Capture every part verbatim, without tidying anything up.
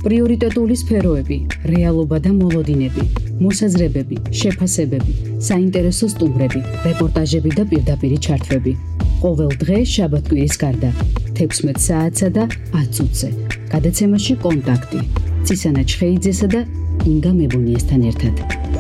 პრიორიტეტული სფეროები, რეალობა და მოლოდინები, მოსაზრებები, შეფასებები, საინტერესო სტუმრები, რეპორტაჟები და პირდაპირი ჩართვები. ყოველ დღე შაბათ-კვირის გარდა, თექვსმეტ საათსა და ათ წუთზე. გადაცემაში კონტაქტი. ცისანა ჩხეიძესა და ინგა მებუნიესთან ერთად.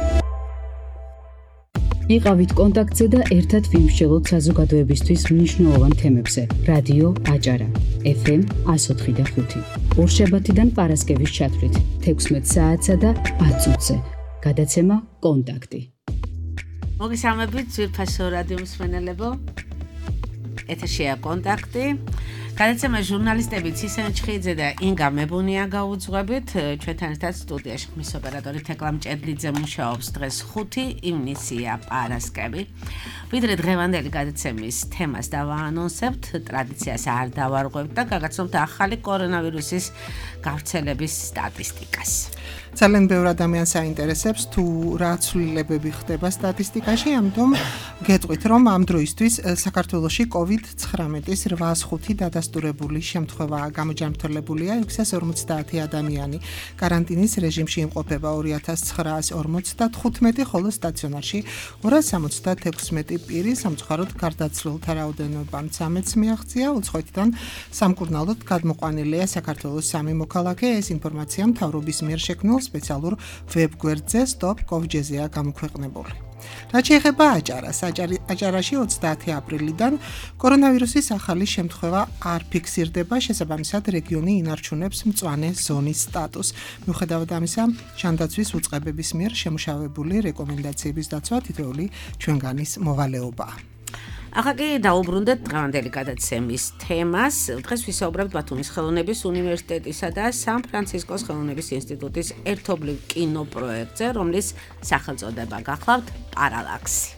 იყავით კონტაქტზე და ერთად ვიმსჯელოთ საზოგადოებისთვის მნიშვნელოვან თემებზე. რადიო აჭარა, ეფ ემ εκατო ოთხი და ხუთი. ორშაბათიდან პარასკევის ჩათვლით, თექვსმეტ საათსა და ათ წუთზე. გადაცემა კონტაქტი. მოგესალმებით, ძვირფასო რადიო მსმენელებო. ეთერშია კონტაქტი. გადაცემა ჟურნალისტები ცისანა ჩხეიძე და ინგა მებუნია გაუძღვებით. ჩვენთან ერთად სტუდიაში ხმის ოპერატორი თეკლა მჭედლიძე მუშაობს დღეს ხუთი ივნისია პარასკევი. ვიდრე დღევანდელი გადაცემის თემას დავაანონსებთ, ტრადიციას არ დავარღვევთ და გაგაცნობთ ახალი კორონავირუსის გავრცელების სტატისტიკას. ძალიან ბევრი ადამიანს აინტერესებს თუ რა ცვლილებები ხდება სტატისტიკაში, ამიტომ გეტყვით, რომ ამ დროისთვის საქართველოში კოვიდ ცხრამეტის რვაას ხუთი დადასტურებული შემთხვევა გამოჯანმრთელებულია, ექვსას ორმოცდაათი ადამიანი კარანტინის რეჟიმში იმყოფება ორი ათას ცხრაას ორმოცდათხუთმეტი, ხოლო სტაციონარში ორას სამოცდათექვსმეტი პირი, სამწუხაროდ გარდაცვლილთა რაოდენობამ ცამეტს მიაღწია, უცხოეთიდან სამკურნალოდ გადმოყვანილია საქართველოს სამი მოქალაქე. ეს ინფორმაცია მთავრობის მიერ შექმნილ სპეციალურ ვებგვერდზე stop covid-ზე გამოქვეყნებული. რაც შეეხება აჭარას, აჭარაში ოცდაათი აპრილიდან კორონავირუსის ახალი შემთხვევა არ ფიქსირდება, შესაბამისად რეგიონი ინარჩუნებს მწვანე ზონის სტატუსს. მიუხედავად ამისა, ჯანდაცვის უწყებების მიერ შემუშავებული რეკომენდაციების დაცვა თითოეული ჩვენგანის მოვალეობაა. ახლა კი დაუბრუნდეთ დღევანდელი გადაცემის თემას. დღეს ვისაუბრებთ ბათუმის ხელოვნების უნივერსიტეტისა და სან-ფრანცისკოს ხელოვნების ინსტიტუტის ერთობლივ კინოპროექტზე, რომლის სახელწოდება გახლავთ პარალაქსი.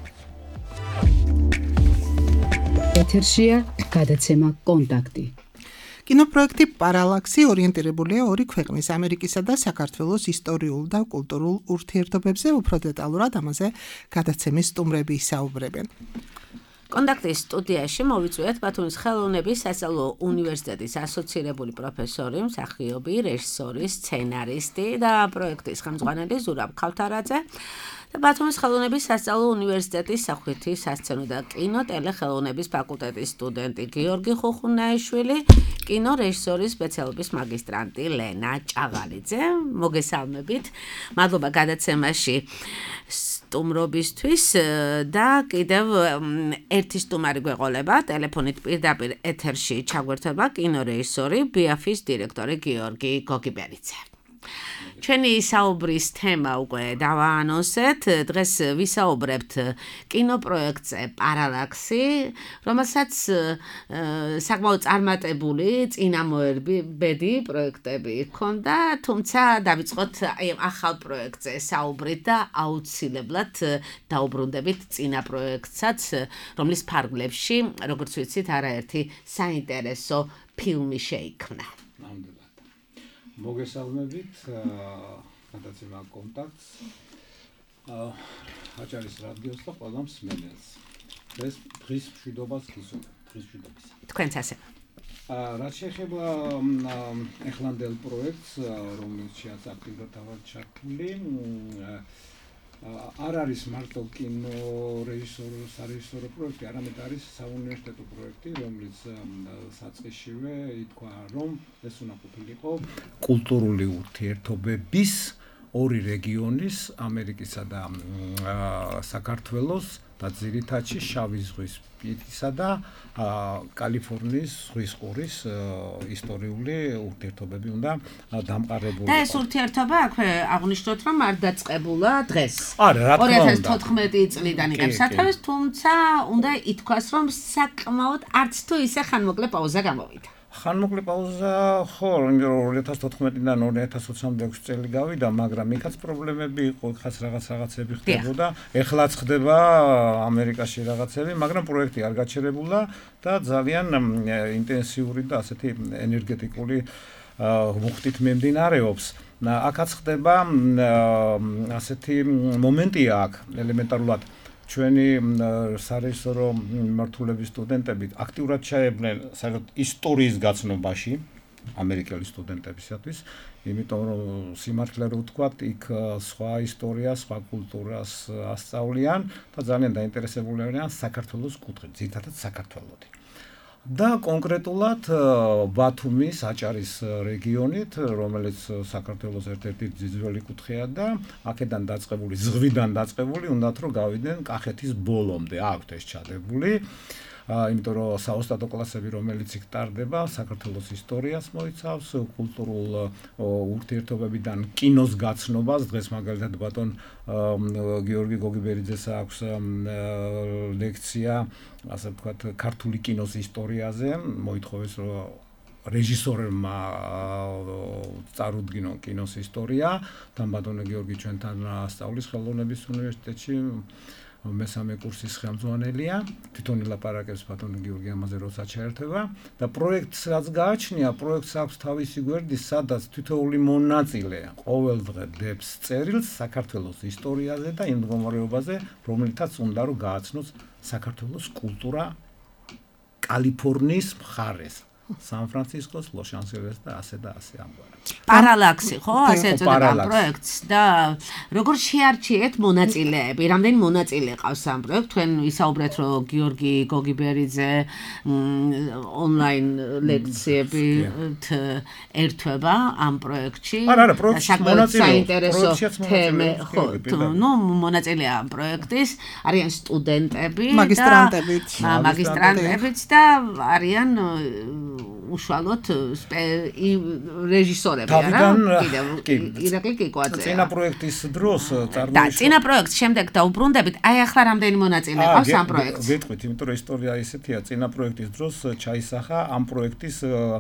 ეთერშია გადაცემა კონტაქტი. კინოპროექტი პარალაქსი ორიენტირებულია ორი ქვეყნის, ამერიკისა და საქართველოს ისტორიულ და კულტურულ ურთიერთობებზე. უფრო დეტალურად ამაზე გადაცემის სტუმრები ისაუბრებენ. კონტაქტის სტუდიაში მოვიწვიეთ ბათუმის ხელოვნების სასწავლო უნივერსიტეტის ასოცირებული პროფესორი, მსახიობი, რეჟისორი, სცენარისტი და პროექტის ხელმძღვანელი ზურაბ ქავთარაძე და ბათუმის ხელოვნების სასწავლო უნივერსიტეტის სახვითი სასცენო და კინო ტელეხელოვნების ფაკულტეტის სტუდენტი გიორგი ხუხუნაიშვილი, კინო რეჟისორის სპეციალობის მაგისტრანტი ლენა ჭაღალიძე. მოგესალმებით. მადლობა გადაცემაში სტუმრობისთვის და კიდევ ერთი სტუმარი გვეყოლება ტელეფონით პირდაპირ ეთერში ჩაგვერთვება კინორეჟისორი, ბიაფის დირექტორი გიორგი გოგიბერიძე. ჩვენი საუბრის თემა უკვე დავაანონსეთ. დღეს ვისაუბრებთ კინოპროექტზე პარალაქსი, რომელსაც საკმაოდ წარმატებული წინამორბედი პროექტები ჰქონდა, თუმცა დავიწყოთ აი ამ ახალ პროექტზე საუბრით და აუცილებლად დაუბრუნდებით წინა პროექტსაც, რომლის ფარგლებში, როგორც ვიცით, არაერთი საინტერესო ფილმი შეიქმნა. მოგესალმებით, გადაცემა კონტაქტს აჭარის რადიოს და ყველა მსმენელს. დღეს დღის მშვიდობას გისურვებთ, დღის მშვიდობის. თქვენც ასევე. რაც შეეხება ეხლანდელ პროექტს, რომელშიც აქტიურად ვარ ჩართული, არ არის მარტო კინო რეჟისორო სარეჟისორო პროექტი, არამედ არის საუნივერსიტეტო პროექტი, რომელიც საწყისშივე ითქვა, რომ ეს უნდა ყოფილიყო კულტურული ურთიერთობების ორი რეგიონის, ამერიკისა და საქართველოს და ძირითადში შავი ზღვის პირისა და კალიფორნიის ზღვის ყურის ისტორიული ურთიერთობები უნდა დამყარებულიყო. და ეს ურთიერთობა აქვე აღნიშნოთ, რომ არ დაწყებულა დღეს. არა, რა თქმა უნდა. ორი ათას თოთხმეტი წლიდან იღებს სათავეს, თუმცა უნდა ითქვას, რომ საკმაოდ არც თუ ისე ხანმოკლე პაუზა გამოვიდა. ხანმოკლე პაუზა ხო, ორი ათას თოთხმეტიდან ორი ათას ოცდაექვსი წელი გავიდა, მაგრამ იქაც პრობლემები იყო, იქაც რაღაც რაღაცები ხდებოდა. ეხლაც ხდება ამერიკაში რაღაცები, მაგრამ პროექტი არ გაჩერებულა და ძალიან ინტენსიური და ასეთი ენერგეტიკული მუხტით მიმდინარეობს. აქაც ხდება ასეთი მომენტია აქ ელემენტარულად ჩვენი სარეჟისორო მიმართულების სტუდენტები აქტიურად ჩაებდნენ საერთოდ ისტორიის გაცნობაში ამერიკელი სტუდენტებისათვის, იმიტომ რომ სიმართლე რო ვთქვათ, იქ სხვა ისტორიას, სხვა კულტურას ასწავლიან და ძალიან დაინტერესებული არიან საქართველოს კუთხით, ძირითადად საქართველოთი. და კონკრეტულად ბათუმის აჭარის რეგიონით, რომელიც საქართველოს ერთ-ერთი ძიძველი კუთხეა და აქედან დაწყებული, ზღვიდან დაწყებული, უნდათ რომ გავიდნენ კახეთის ბოლომდე, აქვთ ეს ჩადებული. იმიტომ რომ საოსტატო კლასები, რომელიც იქ ტარდება, საქართველოს ისტორიას მოიცავს, კულტურულ ურთიერთობებიდან კინოს გაცნობას, დღეს მაგალითად ბატონ გიორგი გოგიბერიძეს აქვს ლექცია, ასე ვთქვათ, ქართული კინოს ისტორიაზე, მოითხოვეს რომ რეჟისორებმა წარუდგინონ კინოს ისტორია, თან ბატონო გიორგი ჩვენთან ასწავლის ხელოვნების უნივერსიტეტში. მესამე კურსის ხელმძღვანელია, თვითონ ილაპარაკებს ბატონო გიორგი ამაზე როცა ჩაერთვება და პროექტს რაც გააჩნია, პროექტს აქვს თავისი გვერდი, სადაც თითოეული მონაწილე ყოველდღე დებს წერილს საქართველოს ისტორიაზე და იმ მდგომარეობაზე, რომელთაც უნდა რომ გააცნოს საქართველოს კულტურა კალიფორნიის მხარეს, სან-ფრანცისკოს, ლოს-ანჯელესს და ასე და ასე ამგვარად. პარალაქსი, ხო, ასე ეწოდება პროექტს და როგორ შეარჩიეთ მონაწილეები, რამდენი მონაწილე ყავს ამ პროექტს? თქვენ ვისაუბრეთ, რომ გიორგი გოგიბერიძე ონლაინ ლექციებით ერთვება ამ პროექტში. არა, არა, პროექტში მონაწილეობს, საინტერესო თემა, ხო, ნუ მონაწილეა ამ პროექტის, არიან სტუდენტები და მაგისტრანტებიც, მაგისტრანტებიც და არიან უშუალოდ რეჟისორები არა? კიდევ ირაკლი კიკვაძე. წინა პროექტის დროს წარმოიშვა. და წინა პროექტს შემდეგ დაუბრუნდებით, აი ახლა რამდენი მონაწილე ყავს ამ პროექტს? გეტყვით, იმიტომ რომ ისტორია ისეთია, წინა პროექტის დროს ჩაისახა ამ პროექტის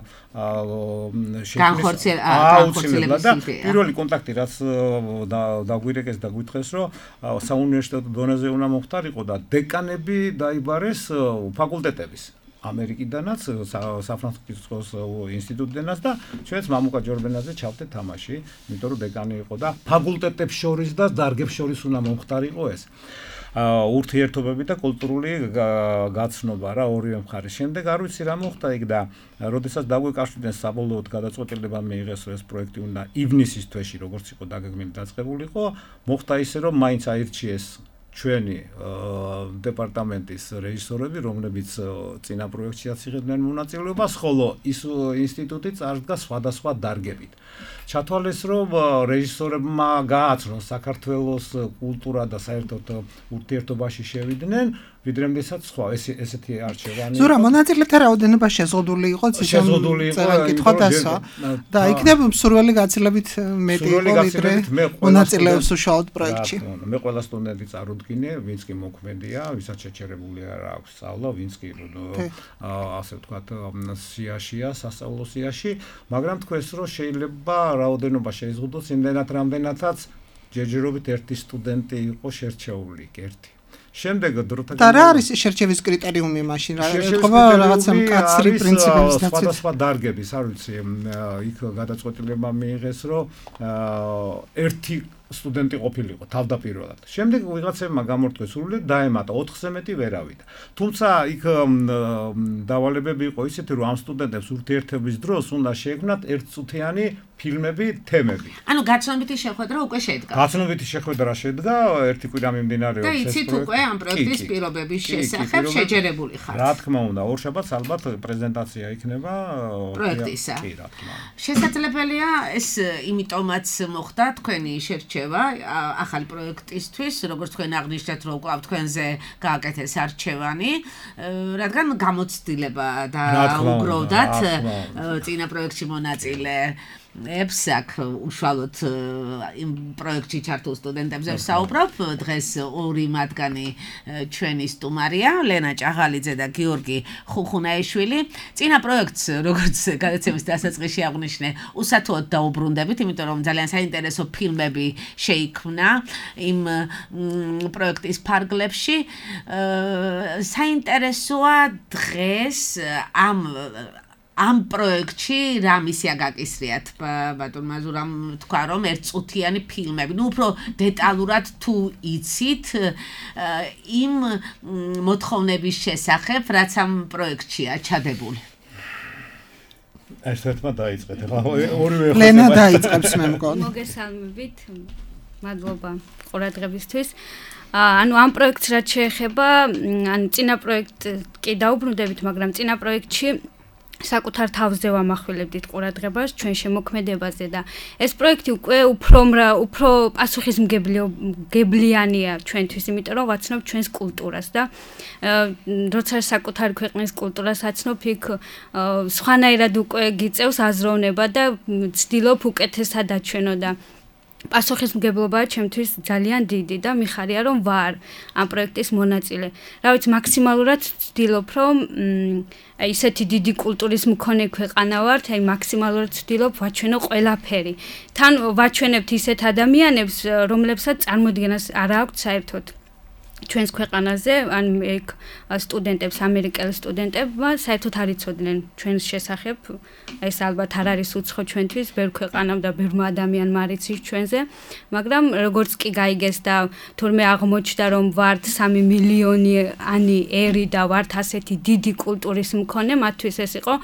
განხორციელება და პირველი კონტაქტი რაც დაგვირეკეს და გვითხრეს, რომ საუნივერსიტეტო დონეზე უნდა მოხდარიყო და დეკანები დაიბარეს ფაკულტეტების. ამერიკიდანაც, საფრანგეთის ინსტიტუტიდანაც და ჩვენც მამუკა ჯორბენაძე ჩავდეთ თამაში, იმიტომ რომ დეკანი იყო და ფაკულტეტებს შორის და დარგებს შორის უნდა მომხდარიყო ეს. ურთიერთობები და კულტურული გაცნობა რა ორივე მხარის. შემდეგ არ ვიცი რა მოხდა იქ და როდესაც დაგვეკავშირდნენ საბოლოოდ გადაწყვეტილება მიიღეს რომ ეს პროექტი უნდა ივნისის თვეში როგორც იყო დაგეგმილი დაწყებულიყო, მოხდა ისე რომ მაინც აირჩიეს ჩვენი დეპარტამენტის რეჟისორები, რომლებიც წინა პროექტშიაც იღებდნენ მონაწილეობას, ხოლო ის ინსტიტუტი წარდგა სხვადასხვა დარგებით. ჩათვალეს, რომ რეჟისორებმა გააცნონ საქართველოს კულტურა და საერთოდ ურთიერთობაში შევიდნენ, ვიდრე მდესაც სხვა ესეთი არჩევანი. ზურა მონაწილეთა რაოდენობა შეზღუდული იყო, შეზღუდული იყო, კითხვა დასვა და იქნებ მსურველი გაცილებით მეტი იყო, ვიდრე მონაწილეობს უშუალოდ პროექტში. მე ყველა სტუდენტი წარუდგინე, ვინც კი მოქმედია, ვისაც შეჩერებული არ აქვს სწავლა, ვინც კი ასე ვთქვათ, სიაშია, სასწავლო სიაში, მაგრამ თქვენს რომ შეიძლება რაოდენობა შეიზღუდოს იმდენად, რამდენადაც ჯერჯერობით ერთი სტუდენტი იყო შერჩეული, ერთი. შემდეგ დროთა და რა არის შერჩევის კრიტერიუმი მაშინ? რა ეთქობა რაღაცა მკაცრი პრინციპების დაცვა? სხვადასხვა დარგების, არ ვიცი, იქ გადაწყვეტილება მიიღეს, რომ ერთი სტუდენტი ყოფილიყო თავდაპირველად. შემდეგ ვიღაცებმა გამორთქვეს სრულად დაემატა ოთხზე მეტი ვერავით. თუმცა იქ დავალებები იყო ისეთი, რომ ამ სტუდენტებს ურთიერთობის დროს უნდა შეექმნათ ერთწუთიანი ფილმები, თემები. ანუ გაცნობითი შეხვედრა უკვე შედგა. გაცნობითი შეხვედრა შედგა, ერთი კვირა მიმდინარეობს ეს პროექტი. და იცით უკვე ამ პროექტის პირობების შესახებ შეჯერებული ხართ. რა თქმა უნდა, ორშაბათს ალბათ პრეზენტაცია იქნება პროექტისა. კი, რა თქმა უნდა. შესაძლებელია ეს იმიტომაც მოხდა თქვენი შერჩევა ახალი პროექტისთვის, როგორც თქვენ აღნიშნეთ, რომ კვლავ თქვენზე გააკეთეს არჩევანი, რადგან გამოცდილება დაუგროვდათ წინა პროექტში მონაწილე ებს აქ უშუალოდ იმ პროექტში ჩართულ სტუდენტებზე ვსაუბრობ. დღეს ორი მათგანი ჩვენი სტუმარია, ლენა ჭაღალიძე და გიორგი ხუხუნაიშვილი. წინა პროექტს, როგორც გადაცემის დასაწყისში აღვნიშნე, უსათუოდ დაუბრუნდებით, იმიტომ რომ ძალიან საინტერესო ფილმები შეიქმნა იმ პროექტის ფარგლებში. საინტერესოა დღეს ამ ამ პროექტში რა მისია გაკისრიათ ბატონმა ზურამ თქვა რომ ერთწუთიანი ფილმები, ну უფრო დეტალურად თუ იცით იმ მოთხოვნების შესახებ, რაც ამ პროექტშია ჩადებული. ერთერთმა დაიწყეთ. ეხლა ორივე ხო ლენა დაიწყებს მე მგონი. მოგესალმებით. მადლობა ყურადღებისთვის. ანუ ამ პროექტს რაც შეეხება, ანუ წინა პროექტ კი დაუბრუნდებით, მაგრამ წინა პროექტში საკუთარ თავზე ვამახვილებდით ყურადღებას ჩვენ შემოქმედებაზე და ეს პროექტი უკვე უფრო უფრო პასუხისმგებლიანია ჩვენთვის, იმიტომ რომ ვაცნობ ჩვენს კულტურას და როცა საკუთარი ქვეყნის კულტურას აცნობ, იქ სხვანაირად უკვე გიწევს აზროვნება და ვცდილობ უკეთესად აჩვენო და პასუხისმგებლობაა ჩემთვის ძალიან დიდი და მიხარია რომ ვარ ამ პროექტის მონაწილე. რა ვიცი, მაქსიმალურად ვცდილობ რომ აი ესეთი დიდი კულტურის მქონე ქვეყანა ვართ, აი მაქსიმალურად ვცდილობ ვაჩვენო ყველაფერი. თან ვაჩვენებთ ისეთ ადამიანებს, რომლებსაც წარმოდგენას არ აქვთ საერთოდ ჩვენს ქვეყანაზე, ან ეგ სტუდენტებს, ამერიკელ სტუდენტებმა საერთოდ არ იცოდნენ ჩვენს შესახებ. ეს ალბათ არ არის უცხო ჩვენთვის, ბევრ ქვეყანამ და ბევრ ადამიანმა არ იცის ჩვენზე, მაგრამ როგორც კი გაიგეს და თურმე აღმოჩნდა რომ ვართ სამი მილიონიანი ერი და ვართ ასეთი დიდი კულტურის მქონე, მათთვის ეს იყო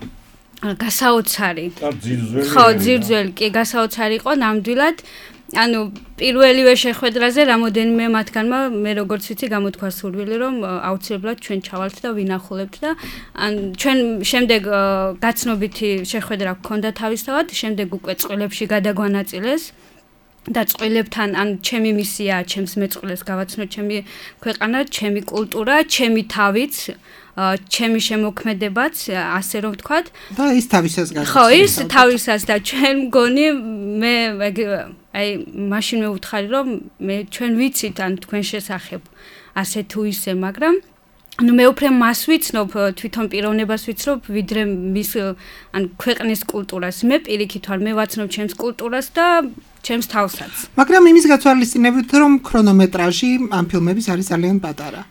გასაოცარი. ხო, ძირძველი კი გასაოცარი იყო ნამდვილად. ანუ პირველივე შეხვედრაზე რამოდენიმე მათგანმა მე როგორც ვიცი გამოთქვა სურვილი რომ აუცილებლად ჩვენ ჩავალთ და ვინახულებთ და ან ჩვენ შემდეგ გაცნობითი შეხვედრა გქონდა თავისთავად, შემდეგ უკვე წყვილებში გადაგვანაწილეს და წყვილებთან ან ჩემი მისია, ჩემს მეწყვილეს გავაცნო ჩემი ქვეყანა, ჩემი კულტურა, ჩემი თავიც, ჩემი შემოქმედებაც, ასე რომ ვთქვათ. და ის თავისას გადაწყვეტა. ხო, ის თავისას და ჩვენ მგონი მე აი მაშინ მე ვუთხარი რომ მე ჩვენ ვიცით ან თქვენ შესახებ ასე თუ ისე, მაგრამ ну მე უფრო მას ვიცნობ, თვითონ პიროვნებას ვიცნობ, ვიდრე მის ან ქვეყნის კულტურას. მე პირიქით ვარ, მე ვაცნობ ჩემს კულტურას და ჩემს თავსაც. მაგრამ იმის გათვალისწინებით რომ ქრონომეტრაჟი ამ ფილმების არის ძალიან პატარა.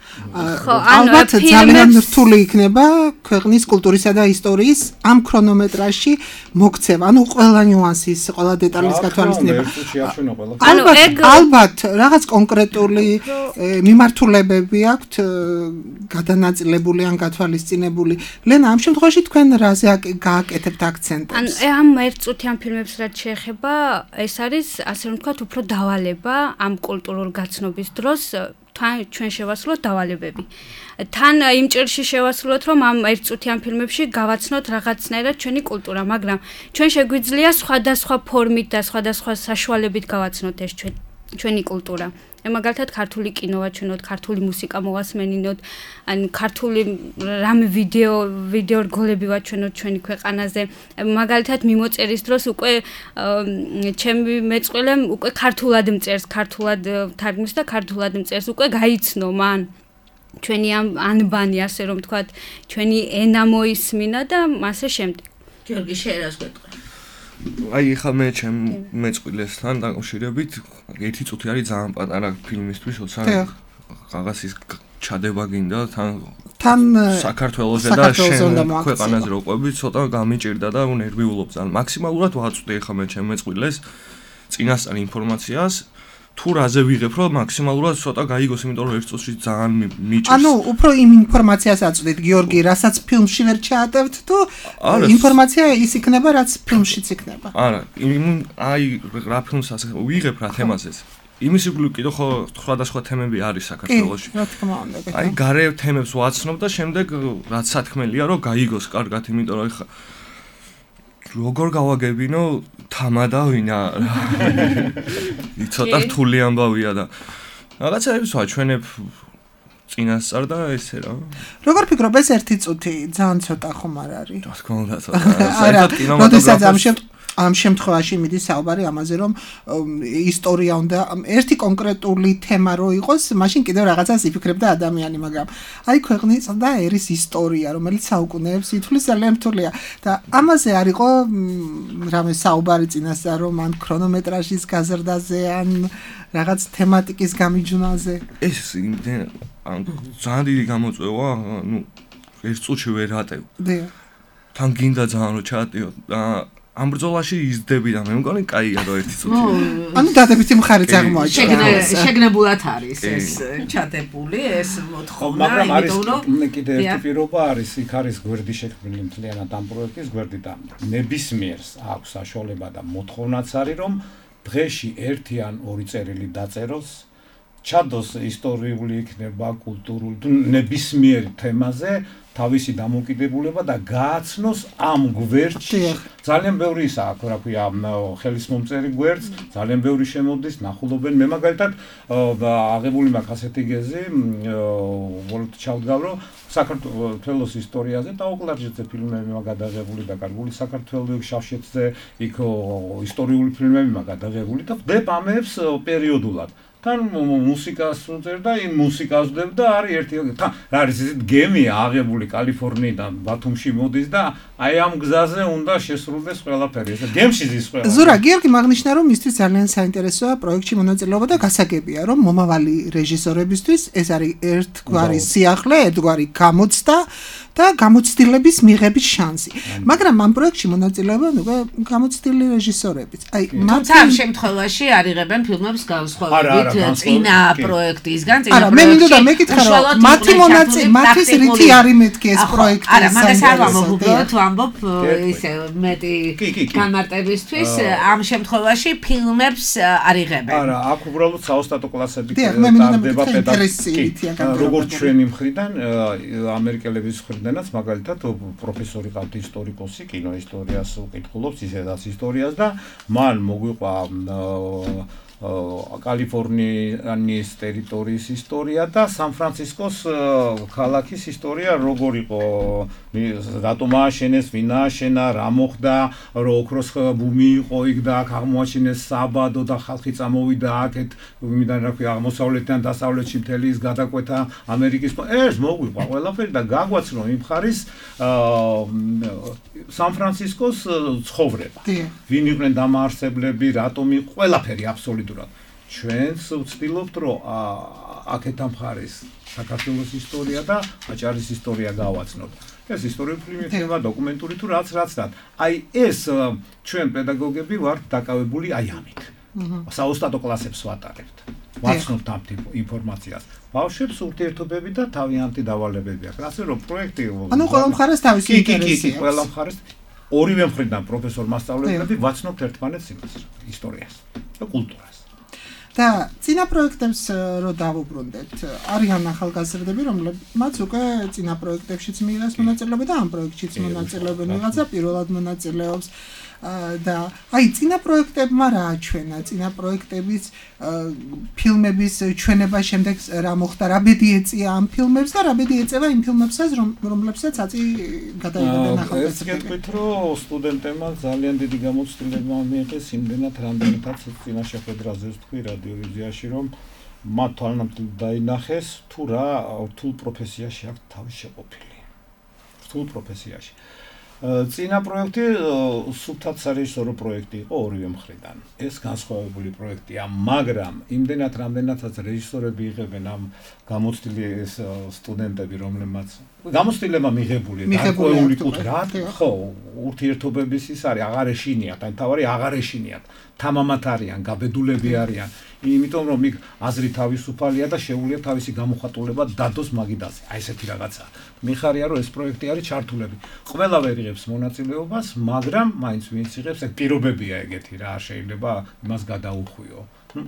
ალბათ ძალიან რთული იქნება ქვეყნის კულტურისა და ისტორიის ამ ქრონომეტრაჟში მოქცევა. ანუ ყველა ნიუანსის, ყველა დეტალის გათვალისწინება. ანუ ეგ ალბათ რაღაც კონკრეტული მიმართულებები აქვთ გადანაწილებული ან გათვალისწინებული. ლენა, ამ შემთხვევაში თქვენ რაზე გააკეთებთ აქცენტებს? ანუ ამ ერთწუთი ამ ფილმებს რაც შეეხება, ეს არის ასე რომ ვთქვათ, უფრო დავალება ამ კულტურულ გაცნობის დროს თან ჩვენ შევასრულოთ დავალებები. თან იმ ჭირში შევასრულოთ, რომ ამ ერთწუთი ამ ფილმებში გავაცნოთ რაღაცნაირად ჩვენი კულტურა, მაგრამ ჩვენ შეგვიძლია სხვადასხვა ფორმით და სხვადასხვა საშუალებით გავაცნოთ ეს ჩვენი კულტურა. მაგალითად ქართული კინო ვაჩვენოთ, ქართული მუსიკა მოვასმენინოთ, ან ქართული რამე ვიდეო ვიდეო რგოლები ვაჩვენოთ ჩვენი ქვეყანაზე. მაგალითად მიმოწერის დროს უკვე ჩემი მეწყვილემ უკვე ქართულად მწერს, ქართულად თარგმნის და ქართულად მწერს, უკვე გაიცნო მან ჩვენი ამ ანბანი, ასე რომ ვთქვათ, ჩვენი ენა მოისმინა და ასე შემდეგ. გიორგი, შენ რას გეტყვი? აი ხა მე ჩემ მეწყვილესთან დაკავშირებით ერთი წუთი არის ძალიან პატარა ფილმისთვის, როცა რაღაცის ჩადება გინდა თან თან საქართველოსზე და შენ ქვეყანაზე რო ყვები, ცოტა გამიჭირდა და ნერვიულობ ძალიან. მაქსიმალურად ვაწვდი ხა მე ჩემ მეწყვილეს წინასწარ ინფორმაციას. თუ რაზე ვიღებ, რომ მაქსიმალურად ცოტა გაიგოს, იმიტომ რომ ერთ წუთში ძალიან მიჭირს. ანუ უფრო იმ ინფორმაციას აწვდით, გიორგი, რასაც ფილმში ვერ ჩაატევთ, თუ ინფორმაცია ის იქნება, რაც ფილმშიც იქნება. არა, აი რა ფილმსაც ვიღებ რა თემაზეც. იმის იგლუ კიდე ხო სხვადასხვა თემები არის საქართველოში. რა თქმა უნდა. აი გარე თემებს ვაცნობ და შემდეგ რაც სათქმელია, რომ გაიგოს კარგად, იმიტომ რომ ხა როგორ გავაგებინო თამადა ვინა ცოტა რთული ამბავია და რაღაცაებს ვაჩვენებ წინასწარ და ესე რა. როგორ ფიქრობ, ეს ერთი წუთი ძალიან ცოტა ხომ არ არის? რა თქმა უნდა ცოტა. საერთოდ კინემატოგრაფში ამ შემთხვევაში მიდის საუბარი ამაზე, რომ ისტორია უნდა ერთი კონკრეტული თემა რო იყოს, მაშინ კიდევ რაღაცას იფიქრებდა ადამიანი, მაგრამ აი ქვეყნის და ერის ისტორია, რომელიც საუკუნეებს ითვლის, ძალიან რთულია და ამაზე არ იყო რამე საუბარი წინასწარ, რომ ან ქრონომეტრაჟის გაზრდაზე, ან რაღაც თემატიკის გამიჯვნაზე. ეს ან ძალიან დიდი გამოწვევა, ну ერთ წუთში ვერ ატევ. დიახ. თან გინდა ძალიან რომ ჩაატიო და ამ ბრძოლაში იზრდები და მე მგონი კაია რომ ერთი წუთი. ანუ დადებითი მხარეც აღმოაჩინა. შეგნებულად არის ეს ჩადებული, ეს მოთხოვნა, იმიტომ რომ კიდე ერთი პირობა არის, იქ არის გვერდი შექმნილი მთლიანად ამ პროექტის გვერდი და ნებისმიერს აქვს საშუალება და მოთხოვნაც არის რომ დღეში ერთი ან ორი წერილი დაწეროს ჩადოს ისტორიული იქნება, კულტურული, ნებისმიერ თემაზე თავისი დამოკიდებულება და გააცნოს ამ გვერდში. ძალიან ბევრი ისაა, რა ქვია, ხელის მომწერი გვერდს, ძალიან ბევრი შემოდის, ნახულობენ. მე მაგალითად აღებული მაქვს ასეთი გეზი, ვოლტ ჩავდგავრო საქართველოს ისტორიაზე და ოკლარჯეთზე ფილმები მაგ გადაღებული და კარგული საქართველოს შავშეთზე იქ ისტორიული ფილმები მაგ გადაღებული და ვდებ ამებს პერიოდულად. თან მუსიკას უწერ და იმ მუსიკას ვდებ და არის ერთი თან რა არის ეს გემია აღებული კალიფორნიიდან ბათუმში მოდის და აი ამ გზაზე უნდა შესრულდეს ყველაფერი ეს გემში ზის ყველა ზურა გიორგი მაგნიშნა რომ მისთვის ძალიან საინტერესოა პროექტში მონაწილეობა და გასაგებია რომ მომავალი რეჟისორებისთვის ეს არის ერთგვარი სიახლე ერთგვარი გამოცდა და გამოცდილების მიღების შანსი მაგრამ ამ პროექტში მონაწილეობენ უკვე გამოცდილი რეჟისორებიც აი თუმცა ამ შემთხვევაში არიღებენ ფილმებს განსხვავებით წინა პროექტისგან წინა არა მე მინდოდა მეკითხა რომ მათი მონაწილე მათის რითი არის მეთქი ეს პროექტი არა მაგას არ ვამბობ თუ ამბობ ისე მეტი გამარტებისთვის ამ შემთხვევაში ფილმებს არიღებენ არა აქ უბრალოდ საოსტატო კლასები ტარდება პედაგოგიკით როგორც ჩვენი მხრიდან ამერიკელების მხრიდანაც მაგალითად პროფესორი ყავთ ისტორიკოსი კინოისტორიას უკითხულობს ისედაც ისტორიას და მან მოგვიყვა კალიფორნიის ტერიტორიის ისტორია და სან-ფრანცისკოს ქალაქის ისტორია როგორ იყო რატომ ააშენეს, ვინ ააშენა, რა მოხდა, რო ოქროს ბუმი იყო იქ და აქ აღმოაჩინეს საბადო და ხალხი წამოვიდა აქეთ, ვინმიდან რა ქვია, აღმოსავლეთიდან დასავლეთში მთელი ის გადაკვეთა ამერიკის ეს მოგვიყვა ყველაფერი და გაგვაცნო იმ ხარის სან-ფრანცისკოს ცხოვრება. ვინ იყვნენ დამაარსებლები, რატომ იყო ყველაფერი აბსოლუტურად. ჩვენს ვცდილობთ რომ აქეთ ამ ხარის საქართველოს ისტორია და აჭარის ისტორია გავაცნოთ. ეს ისტორიული ფილმი ხდება დოკუმენტური თუ რაც რაც და აი ეს ჩვენ პედაგოგები ვართ დაკავებული აი ამით. საოსტატო კლასებს ვატარებთ. ვაცნობთ ამ ტიპ ინფორმაციას. ბავშვებს ურთიერთობები და თავიანთი დავალებები აქვს. ასე რომ პროექტი ანუ ყველა მხარეს თავისი ინტერესი აქვს. ყველა მხარეს ორივე მხრიდან პროფესორ მასწავლებლები ვაცნობთ ერთმანეთს იმას ისტორიას და კულტურას. და წინა პროექტებს რო დავუბრუნდეთ, არიან ახალგაზრდები, რომლებმაც უკვე წინა პროექტებშიც მიიღეს მონაწილეობა და ამ პროექტშიც მონაწილეობენ ვიღაცა პირველად მონაწილეობს და აი წინა პროექტებმა რა აჩვენა, წინა პროექტების ფილმების ჩვენება შემდეგ რა მოხდა, რა ბედი ეწია ამ ფილმებს და რა ბედი ეწევა იმ ფილმებსაც, რომლებსაც აწი გადაიღებენ ახალგაზრდები. ეს გეტყვით, რომ სტუდენტებმა ძალიან დიდი გამოცდილება მიიღეს იმდენად, რამდენადაც წინა შეხვედრაზე ვთქვი რადიოვიზიაში, რომ მათ თვალნათლად დაინახეს თუ რა რთულ პროფესიაში აქვს თავი შეყოფილი. რთულ პროფესიაში. წინა პროექტი სუფთა სარეჟისორო პროექტი იყო ორივე მხრიდან. ეს განსხვავებული პროექტია, მაგრამ იმდენად რამდენადაც რეჟისორები იღებენ ამ გამოცდილი სტუდენტები, რომლებმაც გამოცდილება მიღებული მიღებული კუთხით, ხო, ურთიერთობების ის არის, აღარ ეშინიათ, აი თავარი აღარ ეშინიათ. თამამად არიან, გაბედულები არიან. იმიტომ რომ იქ აზრი თავისუფალია და შეუძლია თავისი გამოხატულება დადოს მაგიდაზე. აი ესეთი რაღაცა. მიხარია რომ ეს პროექტი არის ჩართულები. ყველა ვერ იღებს მონაწილეობას, მაგრამ მაინც ვინც იღებს, ეგ პირობებია ეგეთი რა, შეიძლება იმას გადაუხვიო.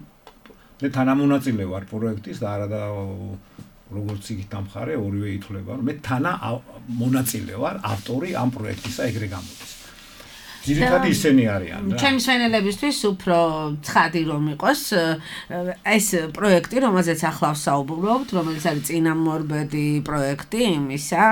მე თანამონაწილე ვარ პროექტის და არა და როგორც იგი დამხარე ორივე ითვლება, რომ მე თანა მონაწილე ვარ, ავტორი ამ პროექტისა ეგრე გამოდის. ძირითადად ისენი არიან რა. ჩემი მსვენელებისთვის უფრო ცხადი რომ იყოს ეს პროექტი, რომელზეც ახლა ვსაუბრობთ, რომელიც არის წინამორბედი პროექტი იმისა,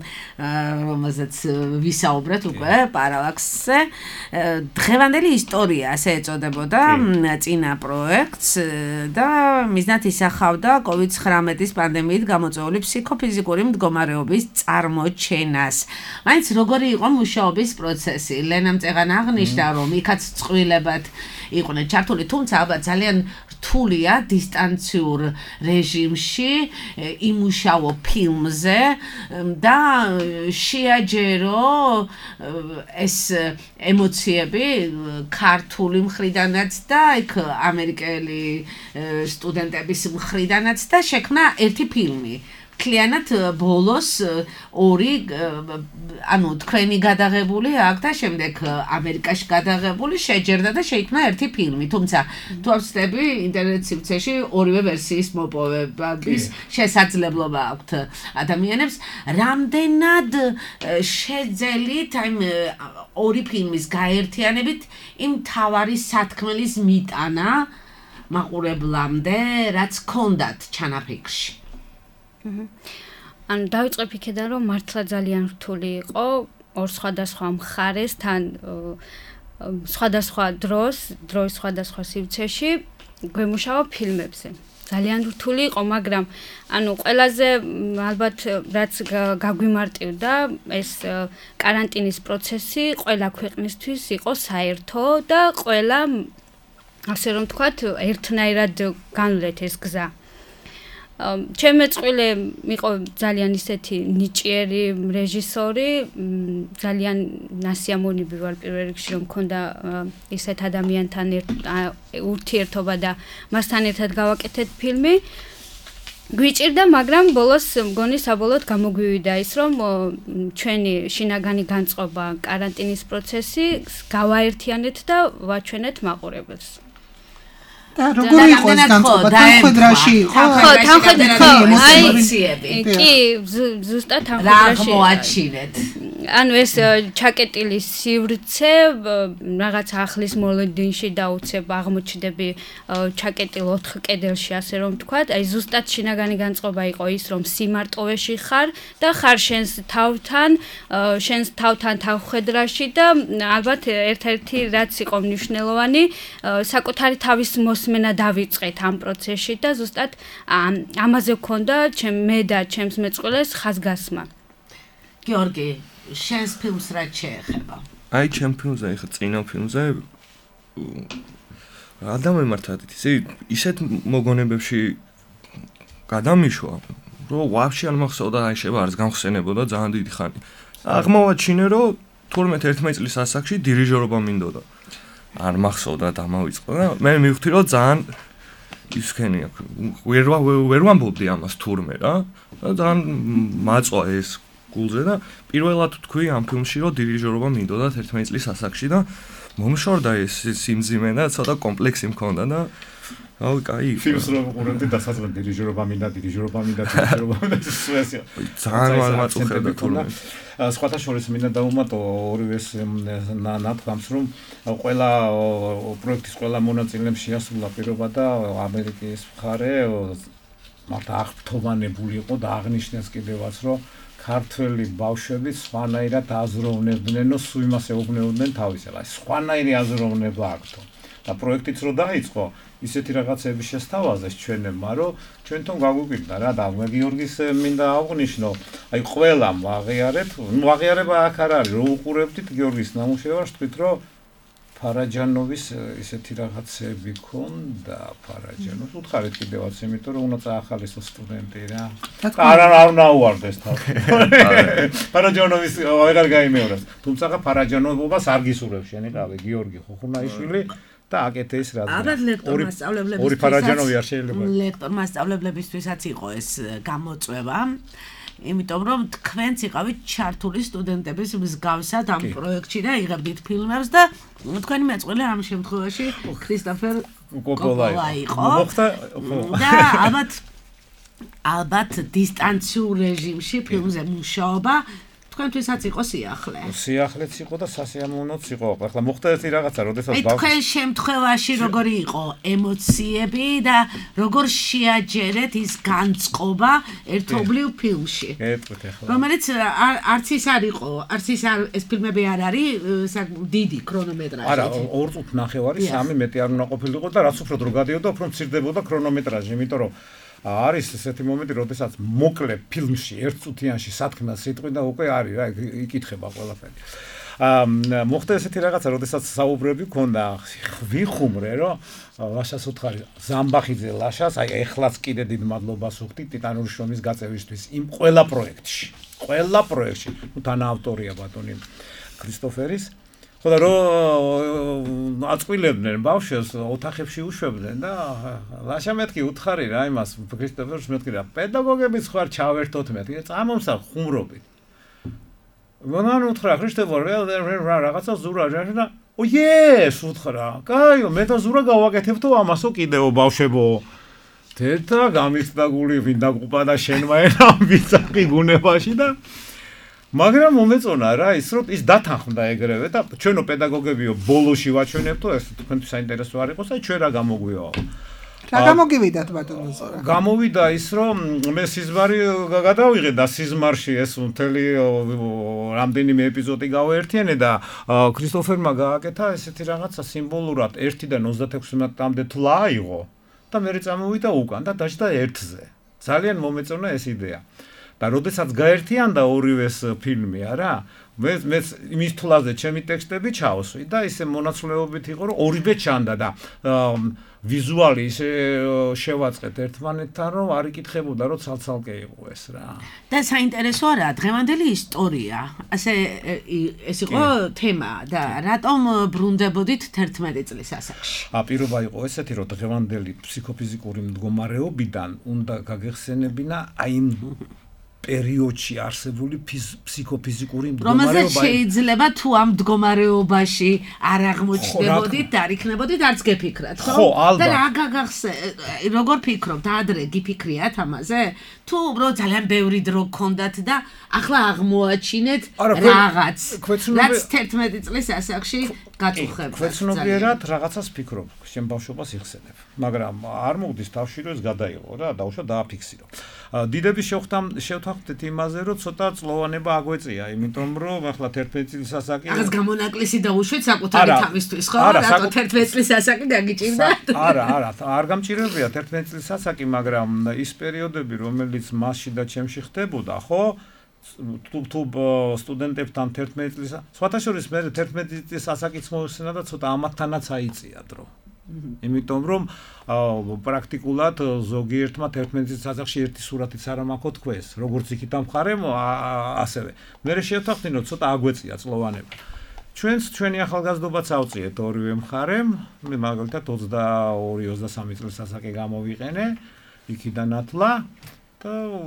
რომელზეც ვისაუბრეთ უკვე პარალაქსზე. დღევანდელი ისტორია ასე ეწოდებოდა წინა პროექტს და მიზნად ისახავდა კოვიდ ცხრამეტის პანდემიით გამოწვეული ფსიქოფიზიკური მდგომარეობის წარმოჩენას. მაინც როგორი იყო მუშაობის პროცესი? ლენამ წეღან აღნიშნა რომ იქაც წყვილებად იყვნენ ჩართული თუმცა ალბათ ძალიან რთულია დისტანციურ რეჟიმში იმუშაო ფილმზე და შეაჯერო ეს ემოციები ქართული მხრიდანაც და იქ ამერიკელი სტუდენტების მხრიდანაც და შექმნა ერთი ფილმი კლიანად ბოლოს ორი ანუ თქვენი გადაღებული აქ და შემდეგ ამერიკაში გადაღებული შეჯერდა და შეიქმნა ერთი ფილმი თუმცა თუ ავსწრები ინტერნეტ სივრცეში ორივე ვერსიის მოპოვების შესაძლებლობა აქვთ ადამიანებს რამდენად შეძელით აი ორი ფილმის გაერთიანებით იმ თავარი სათქმელის მიტანა მაყურებლამდე რაც ჰქონდათ ჩანაფიქრში ან დავიწყებ იქედან რომ მართლა ძალიან რთული იყო ორ სხვადასხვა მხარესთან სხვადასხვა დროს დროის სხვადასხვა სივრცეში გვემუშავა ფილმებზე ძალიან რთული იყო მაგრამ ანუ ყველაზე ალბათ რაც გაგვიმარტივდა ეს კარანტინის პროცესი ყველა ქვეყნისთვის იყო საერთო და ყველა ასე რომ ვთქვათ ერთნაირად განვლეთ ეს გზა ჩემი წყვილი იყო ძალიან ისეთი ნიჭიერი რეჟისორი ძალიან ნასიამოვნები ვარ პირველ რიგში რომ მქონდა ისეთ ადამიანთან ურთიერთობა და მასთან ერთად გავაკეთეთ ფილმი გვიჭირდა მაგრამ ბოლოს მგონი საბოლოოდ გამოგვივიდა ის რომ ჩვენი შინაგანი განწყობა კარანტინის პროცესი გავაერთიანეთ და ვაჩვენეთ მაყურებელს და როგორ იყო ეს განწყობა თანხმედრაში იყო ხო თანხმედრაში აი კი ზუსტად თანხმედრაში რა მოაჩინეთ ანუ ეს ჩაკეტილი სივრცე რაღაც ახლის მოლოდინში დაუცებ აღმოჩნდები ჩაკეტილ ოთხ კედელში ასე რომ ვთქვათ აი ზუსტად შინაგანი განწყობა იყო ის რომ სიმარტოვეში ხარ და ხარ შენს თავთან შენს თავთან თანხმედრაში და ალბათ ერთ-ერთი რაც იყო მნიშვნელოვანი საკუთარი თავის მოსმენა დავიწყეთ ამ პროცესში და ზუსტად ამაზე ვქონდა ჩემ მე და ჩემს მეწყვილეს ხაზგასმა გიორგი შენს ფილმს რა შეეხება აი ჩემ ფილმზე ხა წინა ფილმზე ადამიანმართად ისე ისეთ მოგონებებში გადამიშვა რომ ვაფშე არ მახსოვდა აი შევა არც გამხსენებოდა ძალიან დიდი ხანი აღმოვაჩინე რომ თორმეტ ერთმეტ წლის ასაკში დირიჟორობა მინდოდა არ მახსოვდა და დამავიწყო და მე მივხვდი რომ ძალიან ისქენი ვერ ვერ ვამბობდი ამას თურმე რა და ძალიან მაწვა ეს გულზე და პირველად თქვი ამ ფილმში რომ დირიჟორობა მინდოდა ერთმეტ წლის ასაკში და მომშორდა ეს სიმძიმე და ცოტა კომპლექსი მქონდა და აუ კაი ფილმს რომ უყურებდი დასაწყისში დირიჟორობა მინდა დირიჟორობა მინდა დირიჟორობა მინდა სუესია ძალიან მაწუხებდა თურმე სხვათა შორის მინდა დავუმატო ორივეს ნათქვამს რომ ყველა პროექტის ყველა მონაწილემ შეასრულა პირობა და ამერიკის მხარე მართლა აღფრთოვანებული იყო და აღნიშნეს კიდევაც რომ ქართველი ბავშვები სხვანაირად აზროვნებდნენ, სულ იმას ეუბნეოდნენ თავისად. სხვანაირი აზროვნება აქვთ. და პროექტიც რო დაიწყო, ისეთი რაღაცები შესთავაზეს ჩვენებმა, რომ ჩვენთან გაგვიგვირდა რა და მე გიორგის მინდა აღვნიშნო, აი ყველამ ვაღიარეთ, ნუ აღიარება აქ არ არის, რო უყურებდით გიორგის ნამუშევარს, თქვით რომ ფარაჯანოვის ისეთი რაღაცები ქონდა ფარაჯანოს. უთხარით კიდევაც, იმიტომ რომ უნდა წაახალისო სტუდენტი რა. არ არ ნაუარდეს თავი. ფარაჯანოვის აღარ გაიმეორებს. თუმცა ფარაჯანოვობას არ გისურვებს შენი ყავი გიორგი ხოხუნაიშვილი და აკეთე ის რაც. არა ლექტორ მასწავლებლებისთვის. ორი ფარაჯანოვი არ შეიძლება. ლექტორ მასწავლებლებისთვისაც იყო ეს გამოწვევა. იმიტომ რომ თქვენც იყავით ჩართული სტუდენტების მსგავსად ამ პროექტში და იღებდით ფილმებს და თქვენი მეწყვილე ამ შემთხვევაში ქრისტოფერ კოპოლა იყო. და ალბათ ალბათ დისტანციურ რეჟიმში ფილმზე მუშაობა თქვენთვისაც იყო სიახლე. სიახლეც იყო და სასიამოვნოც იყო. ახლა მოხდა ერთი რაღაცა, როდესაც ბავშვი თქვენ შემთხვევაში როგორი იყო ემოციები და როგორ შეაჯერეთ ის განწყობა ერთობლივ ფილმში. გეტყვით ახლა. რომელიც არც ის არ იყო, არც ის ეს ფილმები არ არის დიდი ქრონომეტრაჟით. არა, ორ წუთი ნახევარი, სამი მეტი არ უნდა ყოფილიყო და რაც უფრო დრო გადიოდა, უფრო მცირდებოდა ქრონომეტრაჟი, იმიტომ რომ არის ესეთი მომენტი, როდესაც მოკლე ფილმში ერთ წუთიანში სათქმელს იტყვი და უკვე არის რა, იკითხება ყველაფერი. მოხდა ესეთი რაღაცა, როდესაც საუბრები ქონდა, ვიხუმრე, რომ ლაშას უთხარი, ზამბახიძე ლაშას, აი ეხლაც კიდე დიდ მადლობას ვუხდი ტიტანური შრომის გაწევისთვის იმ ყველა პროექტში. ყველა პროექტში, ну თანაავტორია ბატონი ქრისტოფერის. ხოდა რომ აწყვილებდნენ ბავშვებს, ოთახებში უშვებდნენ და ლაშა მეთქი უთხარი რა იმას ქრისტოფერს მეთქი რა პედაგოგებიც ხარ ჩავერთოთ მეთქი, წამომსა ხუმრობით. მანან უთხრა ქრისტოფერ რაღაცა ზურა და ო yes უთხრა. კაიო, მე და ზურა გავაკეთებთო ამასო კიდეო ბავშვებო. თეთა გამიხდა გული ვინ დაგუპა და შენმა ენა ვიცახი გუნებაში და მაგრამ მომეწონა რა ის რომ ის დათანხმდა ეგრევე და ჩვენო პედაგოგებიო ბოლოში ვაჩვენებთო ეს თქვენთვის საინტერესო არ იყოს აი ჩვენ რა გამოგვიო რა გამოგივიდათ ბატონო ზორა გამოვიდა ის რომ მე სიზმარი გადავიღე და სიზმარში ეს მთელი რამდენიმე ეპიზოდი გავაერთიანე და ქრისტოფერმა გააკეთა ესეთი რაღაცა სიმბოლურად ერთიდან ოცდაექვსამდე თვლა აიღო და მე წამოვიდა უკან და დაჭდა ერთზე ძალიან მომეწონა ეს იდეა და როდესაც გაერთიანდა ორივეს ფილმი არა მე მე იმის თვლაზე ჩემი ტექსტები ჩავსვი და ისე მონაცვლეობით იყო რომ ორივე ჩანდა და ვიზუალი ისე შევაწყეთ ერთმანეთთან რომ არ იკითხებოდა რომ ცალ-ცალკე იყო ეს რა და საინტერესო არა დღევანდელი ისტორია ასე ეს იყო თემა და რატომ ბრუნდებოდით თერთმეტი წლის ასაკში ა პირობა იყო ესეთი რომ დღევანდელი ფსიქოფიზიკური მდგომარეობიდან უნდა გაგეხსენებინა აი პერიოდში არსებული ფსიქოფიზიკური მდგომარეობა რომელზეც შეიძლება თუ ამ მდგომარეობაში არ აღმოჩნდებოდით და არ იქნებოდით არც გეფიქრათ ხო და რა გაგახსე როგორ ფიქრობთ ადრე გიფიქრიათ ამაზე თუ უბრალოდ ძალიან ბევრი დრო გქონდათ და ახლა აღმოაჩინეთ რაღაც რაც თერთმეტი წლის ასაკში გაწუხებთ ქვეცნობიერად რაღაცას ფიქრობ შენ ბავშვობას იხსენებ მაგრამ არ მოგდის თავში რომ ეს გადაიღო რა დაუშვა დააფიქსირო დიდების შევთანხმდით იმაზე რომ ცოტა წლოვანება აგვეწია იმიტომ რომ ახლა თერთმეტი წლის ასაკი რაღაც გამონაკლისი დაუშვით საკუთარი თამისთვის ხო რატო თერთმეტი წლის ასაკი გაგიჭირდა არა არა არ გამჭირებია თერთმეტი წლის ასაკი მაგრამ ის პერიოდები რომელიც მასში და ჩემში ხდებოდა ხო თუ თუ სტუდენტებთან თერთმეტი წლის სხვათა შორის მე თერთმეტი წლის ასაკიც მოიხსენა და ცოტა ამათთანაც აიწია დრო იმიტომ რომ პრაქტიკულად ზოგიერთმა თერთმეტი წლის ასაკში ერთი სურათიც არ მაქვს თქვეს როგორც იქით ამხარე ასევე მე შევთანხმდი რომ ცოტა აგვეწია წლოვანება ჩვენს ჩვენი ახალგაზრდობაც ავწიეთ ორივე მხარემ მე მაგალითად ოცდაორი ოცდასამი წლის ასაკი გამოვიყენე იქიდან ათლა და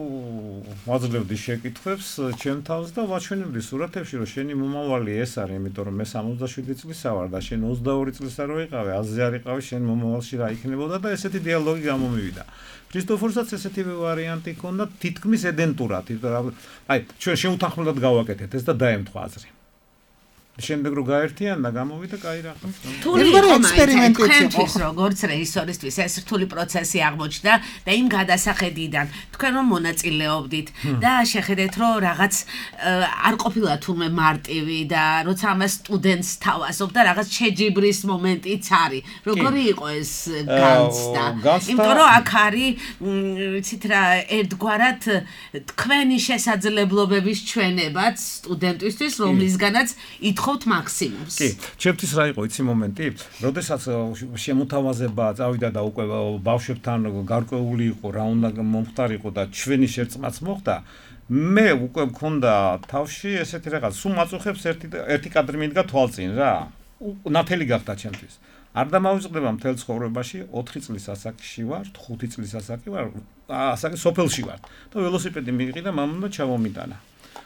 ვაძლევდი შეკითხვებს ჩემ თავს და ვაჩვენებდი სურათებში რომ შენი მომავალი ეს არის იმიტომ რომ მე სამოცდაშვიდი წლისა ვარ და შენ ოცდაორი წლისა რო იყავი აზზე არ იყავი შენ მომავალში რა იქნებოდა და ესეთი დიალოგი გამომივიდა ქრისტოფორსაც ესეთივე ვარიანტი ჰქონდა თითქმის იდენტურად აი ჩვენ შეუთანხმდად გავაკეთეთ ეს და დაემთხვა აზრი შემდეგ რო გაერთიანდა გამოვიდა კაი რაღაც რთული ექსპერიმენტიც როგორც რეჟისორისთვის ეს რთული პროცესი აღმოჩნდა და იმ გადასახედიდან თქვენ რომ მონაწილეობდით და შეხედეთ რომ რაღაც არ ყოფილა თურმე მარტივი და როცა ამას სტუდენტს თავაზობ და რაღაც შეჯიბრის მომენტიც არის როგორი იყო ეს განცდა იმიტომ რომ აქ არის ვიცით რა ერთგვარად თქვენი შესაძლებლობების ჩვენებაც სტუდენტისთვის რომლისგანაც ითხოვთ მაქსიმუმს. კი, ჩემთვის რა იყო იცი მომენტი, როდესაც შემოთავაზება წავიდა და უკვე ბავშვებთან გარკვეული იყო, რა უნდა მომხდარიყო და ჩვენი შერწყმაც მოხდა, მე უკვე მქონდა თავში ესეთი რაღაც, სულ მაწუხებს ერთი ერთი კადრი მიდგა თვალწინ რა. ნათელი გახდა ჩემთვის. არ დამავიწყდება მთელ ცხოვრებაში ოთხი წლის ასაკში ვარ, ხუთი წლის ასაკი ვარ, ასაკი სოფელში ვარ და ველოსიპედი მიიღი და მამამ და ჩავომიტანა.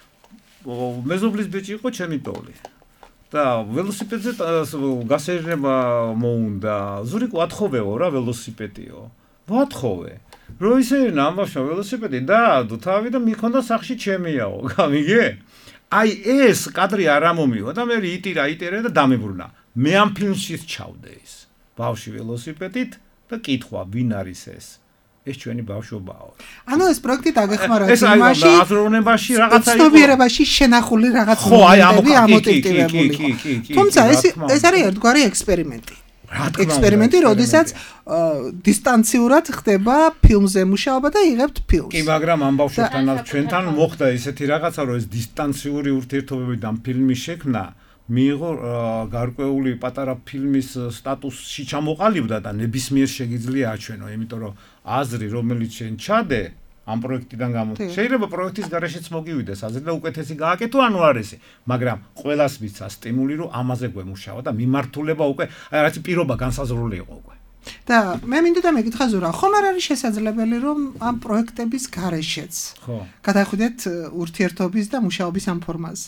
მეზობლის ბიჭი იყო ჩემი ტოლი. და ველოსიპედზე გასეირნება მოუნდა. ზურიკო ათხოვეო რა ველოსიპედიო. ვათხოვე. რო ისე ნამბაშო ველოსიპედი და თავი და მიქონდა სახში ჩემიაო. გამიგე? აი ეს კადრი არ ამომივა და მე იტირა იტირა და დამებრუნა. მე ამ ფილმშიც ჩავდე ის. ბავშვი ველოსიპედით და კითხვა ვინ არის ეს? ეს ჩვენი ბავშვობაა. ანუ ეს პროექტი დაგეხმარა იმაში, ეს აზროვნებაში რაღაცა იყო. ცნობიერებაში შენახული რაღაც მომენტები ამოტივირებული. თუმცა ეს ეს არის ერთგვარი ექსპერიმენტი. ექსპერიმენტი, როდესაც დისტანციურად ხდება ფილმზე მუშაობა და იღებთ ფილმს. კი, მაგრამ ამ ბავშვებთან ჩვენთან მოხდა ესეთი რაღაცა, რომ ეს დისტანციური ურთიერთობებიდან ფილმი შექმნა მიიღო გარკვეული პატარა ფილმის სტატუსში ჩამოყალიბდა და ნებისმიერ შეგიძლია აჩვენო, იმიტომ რომ აზრი, რომელიც შენ ჩადე ამ პროექტიდან გამო შეიძლება პროექტის გარეშეც მოგივიდეს აზრი და უკეთესი გააკეთო ანუ არის, მაგრამ ყველას მიცა სტიმული რომ ამაზე გვემუშავა და მიმართულება უკვე აი რაც პირობა განსაზღვრული იყო უკვე. და მე მინდოდა მეკითხა ზურა, ხომ არ არის შესაძლებელი რომ ამ პროექტების გარეშეც გადახვიდეთ ურთიერთობის და მუშაობის ამ ფორმაზე?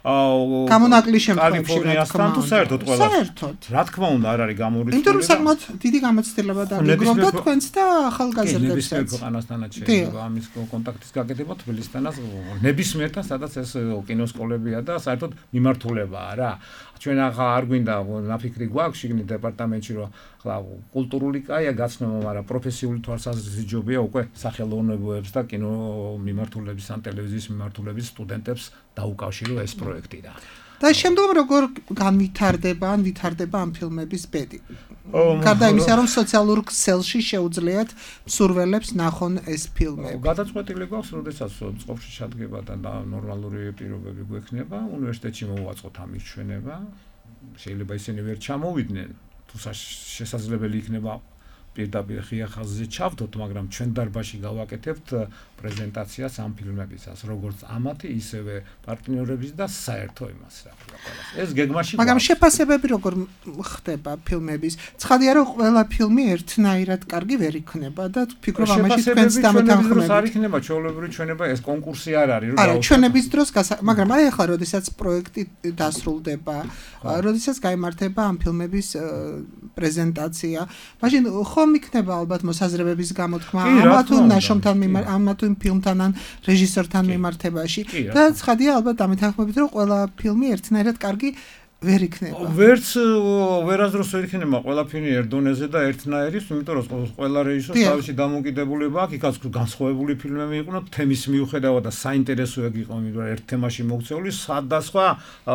აუ გამონაკლისის შემთხვევაში კალიფორნიასთან თუ საერთოდ ყველა საერთოდ რა თქმა უნდა არ არის გამორიცხული. იმიტომ რომ საკმაოდ დიდი გამოცდილება დაგეგმავდა თქვენც და ახალგაზრდებსაც. ნებისმიერ ქვეყანასთანაც შეიძლება ამის კონტაქტის გაკეთება თბილისთანაც ნებისმიერთან სადაც ეს კინოსკოლებია და საერთოდ მიმართულებაა რა. ჩვენ ახლა არ გვინდა ნაფიქრი გვაქვს შიგნით დეპარტამენტში რომ ხლა კულტურული კაია გაცნობა, მაგრამ პროფესიული თვალსაზრისით ჯობია უკვე სახელოვნებოებს და კინო მიმართულების ან ტელევიზიის მიმართულების სტუდენტებს დაუკავშირო ეს პროექტი რა. და შემდგომ როგორ განვითარდება ან ვითარდება ამ ფილმების ბედი? გარდა იმისა, რომ სოციალურ ქსელში შეუძლიათ მსურველებს ნახონ ეს ფილმები. გადაწყვეტილი გვაქვს, როდესაც წყობაში ჩადგება და ნორმალური პირობები გვექნება, უნივერსიტეტში მოვაწყოთ ამის ჩვენება. შეიძლება ისინი ვერ ჩამოვიდნენ, თუ შესაძლებელი იქნება პირდაპირ ღია ხაზზე ჩავდოთ, მაგრამ ჩვენ დარბაზში გავაკეთებთ პრეზენტაციას ამ ფილმებისას, როგორც ამათი, ისევე პარტნიორების და საერთო იმას რა ქვია ყველას. ეს გეგმაში მაგრამ შეფასებები როგორ ხდება ფილმების? ცხადია რომ ყველა ფილმი ერთნაირად კარგი ვერ იქნება და ფიქრობ ამაში თქვენც დამეთანხმებით. არ იქნება ჩვეულებრივი ჩვენება, ეს კონკურსი არ არის რომ არა, ჩვენების დროს, მაგრამ აი ახლა როდესაც პროექტი დასრულდება, როდესაც გაიმართება ამ ფილმების პრეზენტაცია, მაშინ ხომ იქნება ალბათ მოსაზრებების გამოთქმა ამა თუ ნაშრომთან მიმართ, ამა თუ ფილმთან ან რეჟისორთან მიმართებაში და ცხადია ალბათ დამეთანხმებით რომ ყველა ფილმი ერთნაირად კარგი ვერ იქნება. ვერც ვერასდროს ვერ იქნება ყველა ფილმი ერთ დონეზე და ერთნაირი, იმიტომ რომ ყველა რეჟისორს თავისი დამოკიდებულება აქვს, იქაც განსხვავებული ფილმები იყვნენ, თემის მიუხედავად და საინტერესო ეგ იყო, იმიტომ რომ ერთ თემაში მოქცეული სხვადასხვა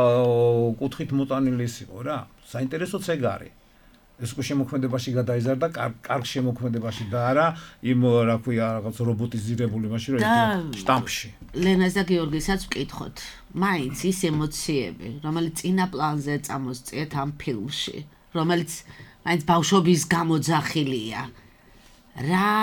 კუთხით მოტანილი იყო რა. საინტერესოც ეგ არის. ეს უკვე შემოქმედებაში გადაიზარდა კარგ შემოქმედებაში და არა იმ რა ქვია რაღაც რობოტიზირებული მაშინ რომ შტამპში. ლენას და გიორგისაც ვკითხოთ. მაინც ის ემოციები, რომელიც წინა პლანზე წამოსწიეთ ამ ფილმში, რომელიც მაინც ბავშვობის გამოძახილია. რა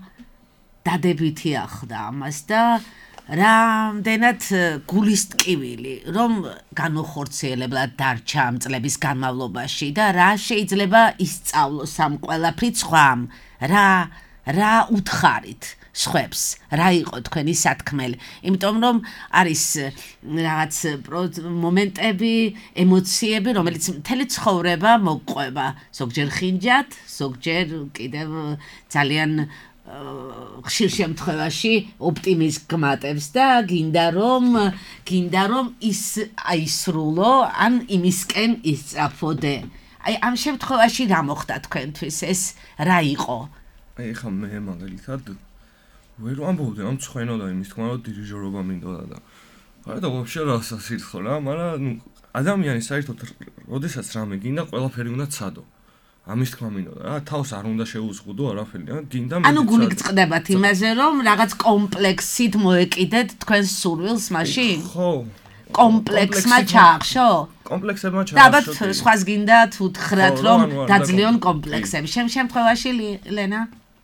დადებითი ახდა ამას და რამდენად გულის ტკივილი, რომ განუხორციელებლად დარჩა ამ წლების განმავლობაში და რა შეიძლება ისწავლოს ამ ყველაფრით სხვამ, რა რა უთხარით სხვებს, რა იყო თქვენი სათქმელი, იმიტომ რომ არის რაღაც მომენტები, ემოციები, რომელიც მთელი ცხოვრება მოგყვება, ზოგჯერ ხინჯად, ზოგჯერ კიდევ ძალიან ხშირ შემთხვევაში ოპტიმიზმს გმატებს და გინდა რომ გინდა რომ ის აისრულო ან იმისკენ ისწრაფოდე. აი ამ შემთხვევაში რა მოხდა თქვენთვის, ეს რა იყო? აი ხა მე მაგალითად ვერ ვამბობდი ამ ცხენო და იმის თქმა რომ დირიჟორობა მინდოდა და არა და ვაფშე რასა სირცხო რა, მაგრამ ნუ ადამიანი საერთოდ როდესაც რამე გინდა ყველაფერი უნდა ცადო. ამის თქმა მინდოდა რა, თავს არ უნდა შეუზღუდო არაფერი, რა, გინდა მე. ანუ გული გწყდებათ იმაზე, რომ რაღაც კომპლექსით მოეკიდეთ თქვენს სურვილს მაშინ? ხო. კომპლექსმა ჩაახშო? კომპლექსებმა ჩაახშო. დაბათ სხვას გინდა თუ თხრათ, რომ დაძლიონ კომპლექსები. შემ შემთხვევაში ლენა?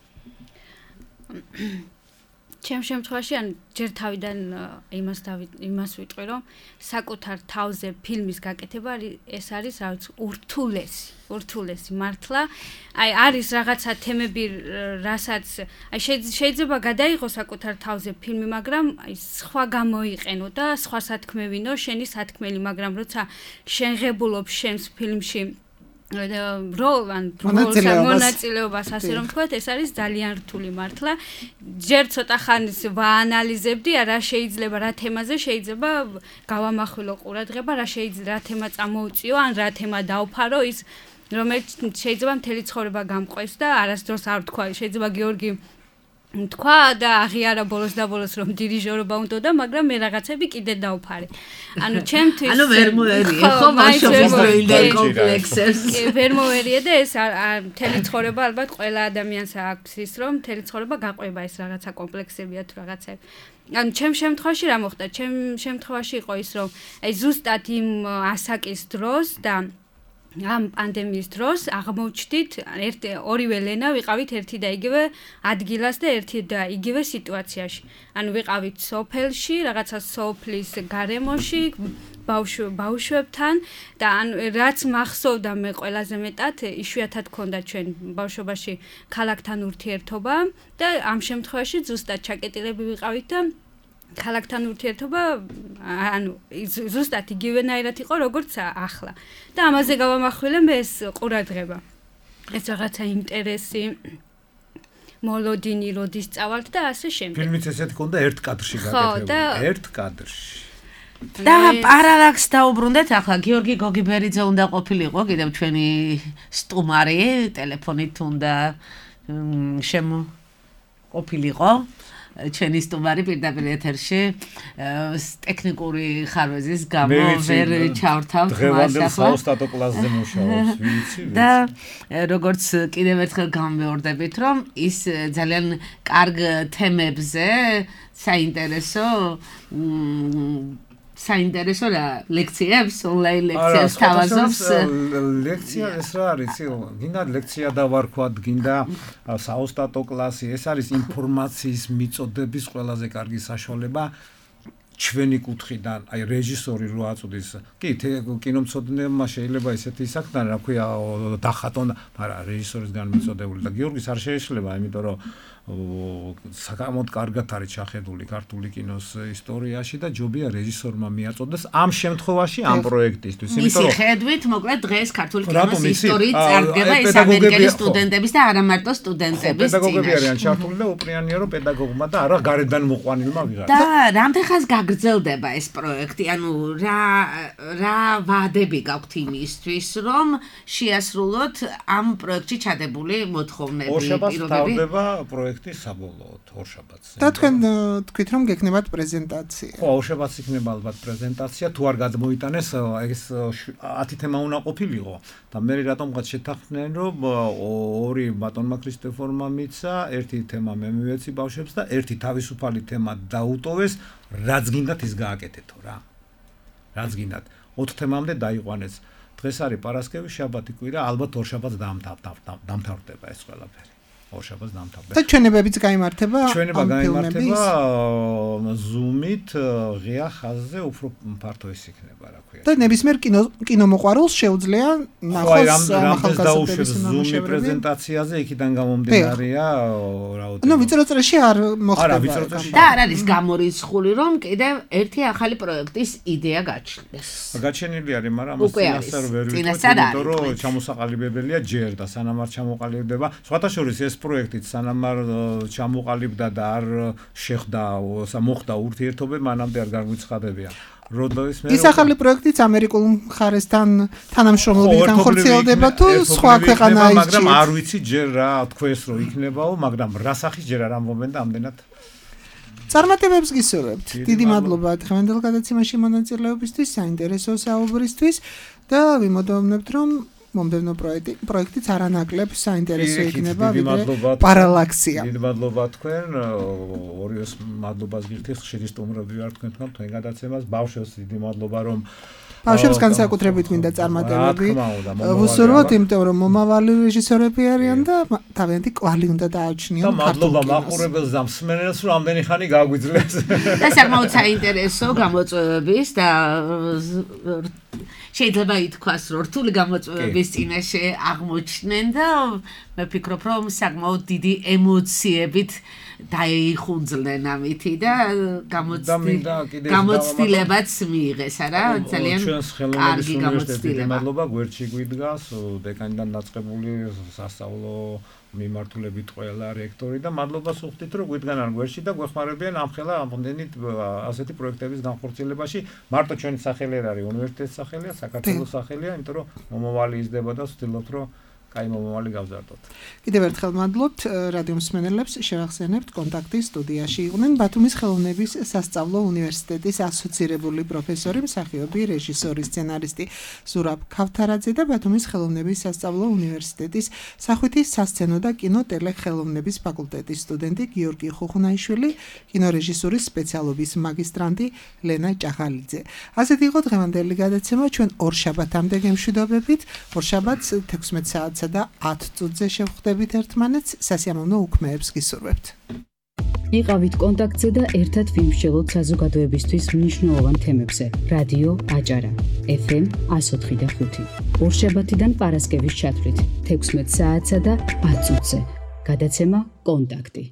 ჩემ შემთხვევაში ან ჯერ თავიდან იმას იმას ვიტყვი რომ საკუთარ თავზე ფილმის გაკეთება ეს არის რა ვიცი ურთულესი ურთულესი მართლა აი არის რაღაცა თემები რასაც აი შეიძლება გადაიღო საკუთარ თავზე ფილმი მაგრამ აი სხვა გამოიყენო და სხვა სათქმევინო შენი სათქმელი მაგრამ როცა შენ ღებულობ შენს ფილმში როლ ან მონაწილეობას ასე რომ თქვათ ეს არის ძალიან რთული მართლა ჯერ ცოტა ხანის ვაანალიზებდი რა შეიძლება რა თემაზე შეიძლება გავამახვილო ყურადღება რა შეიძლება რა თემა წამოუწიო ან რა თემა დავფარო ის რომელიც შეიძლება მთელი ცხოვრება გამყვეს და არასდროს არ თქვა შეიძლება გიორგი თქვა და აღიარა ბოლოს და ბოლოს რომ დირიჟორობა უნდა, მაგრამ მე რაღაცები კიდე დავფარე. ანუ ჩემთვის ანუ ვერ მოერია ხო ბავშვობის დროიდან კომპლექსებს. ვერ მოერია და ეს მთელი ცხოვრება ალბათ ყველა ადამიანს აქვს ის რომ მთელი ცხოვრება გაყვება ეს რაღაცა კომპლექსებია თუ რაღაცები. ანუ ჩემ შემთხვევაში რა მოხდა? ჩემ შემთხვევაში იყო ის რომ აი ზუსტად იმ ასაკის დროს და ამ პანდემიის დროს აღმოჩნდით ერთ ორივე ლენა ვიყავით ერთი და იგივე ადგილას და ერთი და იგივე სიტუაციაში. ანუ ვიყავით სოფელში, რაღაცა სოფლის გარემოში, ბავშვებთან და ან რაც მახსოვდა მე ყველაზე მეტად იშვიათად ქონდა ჩვენ ბავშვობაში ქალაქთან ურთიერთობა და ამ შემთხვევაში ზუსტად ჩაკეტილები ვიყავით და ქალაქთან ურთიერთობა ანუ ზუსტად იგივენაირად იყო როგორც ახლა და ამაზე გავამახვილე მე ეს ყურადღება ეს რაღაცა ინტერესი მოლოდინი როდის წავალთ და ასე შემდეგ ფილმიც ესეთ ქონდა ერთ კადრში გაკეთებული ერთ კადრში და პარალაქს დაუბრუნდეთ ახლა გიორგი გოგიბერიძე უნდა ყოფილიყო კიდევ ჩვენი სტუმარი ტელეფონით უნდა შემო ყოფილიყო ჩვენი სტუმარი პირდაპირ ეთერში ტექნიკური ხარვეზის გამო ვერ ჩავრთავთ მას ახლა საოსტატო კლასზე მუშაობს ვიცი და როგორც კიდევ ერთხელ გამეორდებით რომ ის ძალიან კარგ თემებზე საინტერესო საინტერესო ლექციებს, ონლაინ ლექციებს თავაზობს. ლექცია ეს რა არის? გინდა ლექცია დავარქვათ, გინდა საოსტატო კლასი, ეს არის ინფორმაციის მიწოდების ყველაზე კარგი საშუალება ჩვენი კუთხიდან, აი რეჟისორი რო აწვდის. კი, კინომცოდნეებმა შეიძლება ისეთი საქმე, რა ქვია, დახატონ, მაგრამ რეჟისორისგან მიწოდებული და გიორგის არ შეიძლება, იმიტომ რომ საკამოდ კარგად არის ჩახედული ქართული კინოს ისტორიაში და ჯობია რეჟისორმა მიაწოდეს ამ შემთხვევაში ამ პროექტისთვის, იმიტომ რომ ხედვით, მოკლედ დღეს ქართული კინოს ისტორიით წარდგება ეს ამერიკელი სტუდენტების და არა მარტო სტუდენტების წინაშე. პედაგოგები არიან ჩართული და უპრიანია რომ პედაგოგმა და არა გარედან მოყვანილმა ვიღაცა. და რამდენ ხანს გაგრძელდება ეს პროექტი? ანუ რა რა ვადები გაქვთ იმისთვის, რომ შეასრულოთ ამ პროექტში ჩადებული მოთხოვნები, პირობები? საბოლოოდ ორშაბათს. და თქვენ თქვით რომ გექნებათ პრეზენტაცია. ხო, ორშაბათს იქნება ალბათ პრეზენტაცია, თუ არ გადმოიტანეს ეს ათი თემა უნდა ყოფილიყო და მე რატომღაც შეთანხმდნენ რომ ორი ბატონმა ქრისტეფორმა მიცა, ერთი თემა მე მივეცი ბავშვებს და ერთი თავისუფალი თემა დაუტოვეს, რაც გინდათ ის გააკეთეთო რა. რაც გინდათ. ოთხ თემამდე დაიყვანეს. დღეს არის პარასკევი, შაბათი, კვირა, ალბათ ორშაბათს დამთავრდება ეს ყველაფერი. ორშაბათს დამთავრდება. და ჩვენებებიც გაიმართება ამ ჩვენება გაიმართება ზუმით ღია ხაზზე უფრო ფართო ის იქნება რა ქვია. და ნებისმიერ კინო კინომოყვარულს შეუძლია ნახოს ახალგაზრდების ზუმი პრეზენტაციაზე იქიდან გამომდინარეა რაოდენობა. ნუ ვიწრო წრეში არ მოხდება. არა, ვიწრო წრეში. და არ არის გამორიცხული რომ კიდევ ერთი ახალი პროექტის იდეა გაჩნდეს. გაჩენილი არის, მაგრამ ამას წინასწარ ვერ ვიტყვით, იმიტომ რომ ჩამოსაყალიბებელია ჯერ და სანამ არ ჩამოყალიბდება. სხვათა შორის ეს პროექტით სანამ არ ჩამოყალიბდა და არ შეხვდა მოხდა ურთიერთობები, მანამდე არ განვიცხადებია. როდესაც მე ის ახალი პროექტიც ამერიკულ მხარესთან თანამშრომლობით განხორციელდება თუ სხვა ქვეყანა ის მაგრამ არ ვიცი ჯერ რა თქვეს რომ იქნებაო, მაგრამ რა სახის ჯერ არ ამბობენ და ამდენად წარმატებებს გისურვებთ. დიდი მადლობა დღევანდელ გადაცემაში მონაწილეობისთვის, საინტერესო საუბრისთვის და ვიმოდოვნებთ რომ მომდევნო პროექტი პროექტიც არანაკლებ საინტერესო იქნება ვიდრე პარალაქსია. დიდი მადლობა თქვენ, ორიოს მადლობას გიხდით, ხშირი სტუმრები ვარ თქვენთან, თქვენ გადაცემას, ბავშვებს დიდი მადლობა რომ ბავშვებს განსაკუთრებით მინდა წარმატებები ვუსურვოთ, იმიტომ რომ მომავალი რეჟისორები არიან და თავიანთი კვალი უნდა დააჩნიონ ქართულ კინოს. და მადლობა მაყურებელს და მსმენელს, რომ ამდენი ხანი გაგვიძლეს. და საკმაოდ საინტერესო გამოწვევების და შეიძლება ითქვას, რომ რთული გამოწვევების წინაშე აღმოჩნდნენ და მე ვფიქრობ, რომ sakmaud დიდი ემოციებით დაიხუნძლნენ ამითი და გამოცდილებაც მიიღეს, არა? ძალიან კარგი გამოცდილება. მადლობა გვერდში გვიდგას, დეკანიდან დაწყებული სასწავლო მიმართულებით ყველა რექტორი და მადლობას უხდით, რომ გვიდგან არ გვერდში და გვეხმარებიან ამ ხელა ამდენით ასეთი პროექტების განხორციელებაში. მარტო ჩვენი სახელი არ არის უნივერსიტეტის სახელია, საქართველოს სახელია, იმიტომ რომ მომავალი იზრდება და ვცდილობთ, რომ კაი მომავალი გავზარდოთ. კიდევ ერთხელ მადლობთ რადიო მსმენელებს, შევახსენებთ კონტაქტის სტუდიაში იყვნენ ბათუმის ხელოვნების სასწავლო უნივერსიტეტის ასოცირებული პროფესორი, მსახიობი, რეჟისორი, სცენარისტი ზურაბ ქავთარაძე და ბათუმის ხელოვნების სასწავლო უნივერსიტეტის სახვითი სასცენო და კინო-ტელეხელოვნების ფაკულტეტის სტუდენტი გიორგი ხუხუნაიშვილი, კინორეჟისურის სპეციალობის მაგისტრანტი ლენა ჭახალიძე. ასეთი იყო დღევანდელი გადაცემა, ჩვენ ორშაბათამდე გემშვიდობებით, ორშაბათს თექვსმეტ საათსა და ათ წუთზე შევხვდებით ერთმანეთს, სასიამოვნო უქმეებს გისურვებთ. იყავით კონტაქტზე და ერთად ვიმსჯელოთ საზოგადოებისთვის მნიშვნელოვან თემებზე. რადიო აჭარა ეფ ემ εκατო ოთხი და ხუთი. ორშაბათიდან პარასკევის ჩათვლით თექვსმეტ საათსა და ათ წუთზე. გადაცემა კონტაქტი.